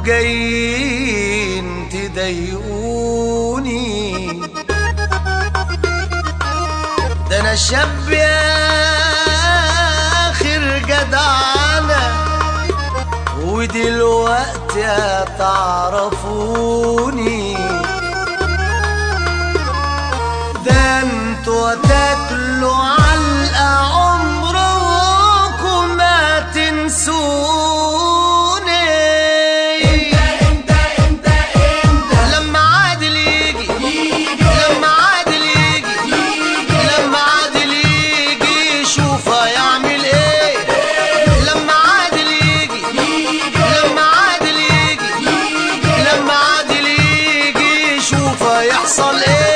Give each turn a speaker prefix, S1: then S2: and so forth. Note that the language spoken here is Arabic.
S1: جايين تضايقوني. ده انا شاب يا اخر جدعانة، ودلوقتي هتعرفوني. ده انتوا هتاكلوا علقة عمركم ما تنسوني. امتى لما عادل يجي، لما عادل يجي، لما عادل يجي شوف هيعمل ايه. لما عادل يجي، لما عادل يجي، لما عادل يجي شوف هيحصل ايه.